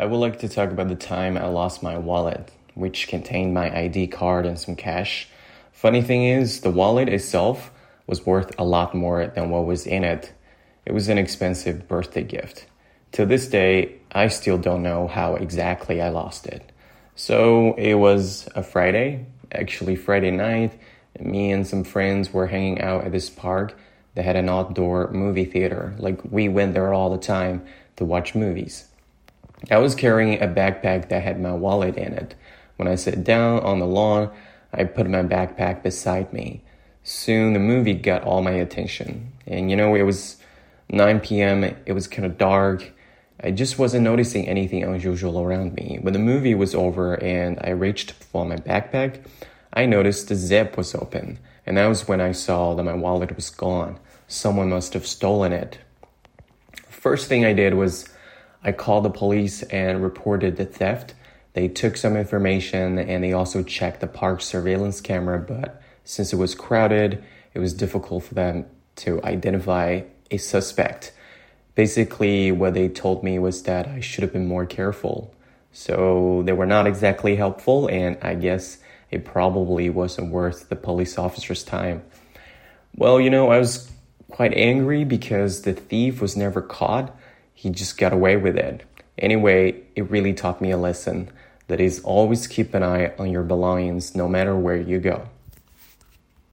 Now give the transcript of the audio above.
I would like to talk about the time I lost my wallet, which contained my ID card and some cash. Funny thing is, the wallet itself was worth a lot more than what was in it. It was an expensive birthday gift. To this day, I still don't know how exactly I lost it. So it was a Friday, actually Friday night. Me and some friends were hanging out at this park that had an outdoor movie theater. Like we went there all the time to watch movies. I was carrying a backpack that had my wallet in it. When I sat down on the lawn, I put my backpack beside me. Soon the movie got all my attention. And it was 9 p.m., it was kind of dark. I just wasn't noticing anything unusual around me. When the movie was over and I reached for my backpack, I noticed the zip was open. And that was when I saw that my wallet was gone. Someone must have stolen it. First thing I did was I called the police and reported the theft. They took some information and they also checked the park surveillance camera, but since it was crowded, it was difficult for them to identify a suspect. Basically, what they told me was that I should have been more careful. So they were not exactly helpful, and I guess it probably wasn't worth the police officer's time. Well, I was quite angry because the thief was never caught. He just got away with it. Anyway, it really taught me a lesson that is always keep an eye on your belongings no matter where you go.